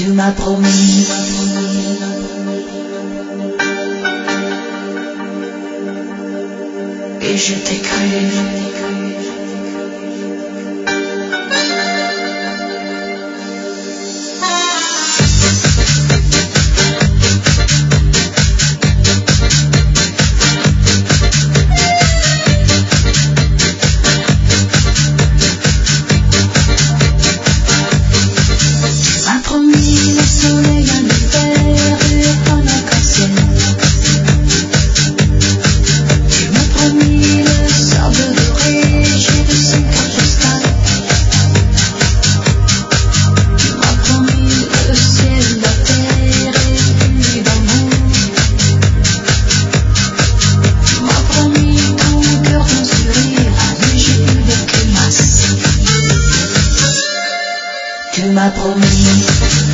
Tu m'as promis. Et je t'ai cru. Tu m'as promis.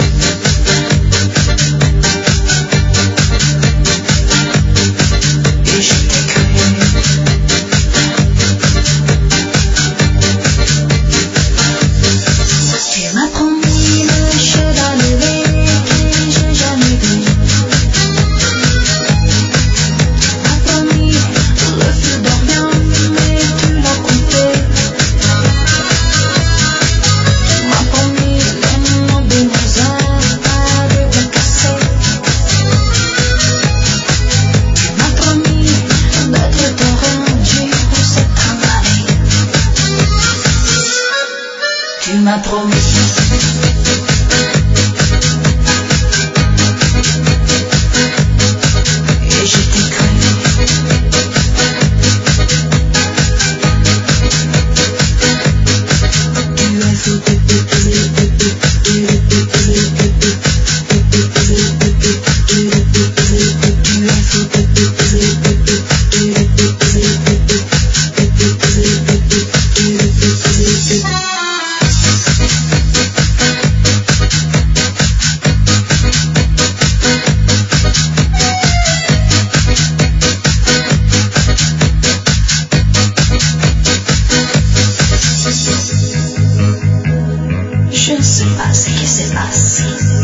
Et je t'ai cru. Tu m'as promis le cheval levé que j'ai jamais vu. Tu m'as promis le feu d'Orient, mais tu l'as coupé. Tu m'as promis. Et je t'ai cru. Tu as fait Je ne sais pas ce qui s'est passé,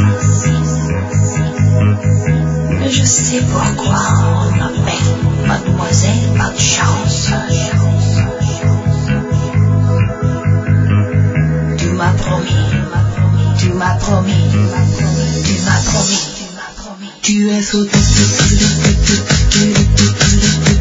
mais je sais pourquoi on m'appelle Mademoiselle Pas de Chance. Tu m'as promis, tu m'as promis, tu m'as promis, tu es fou.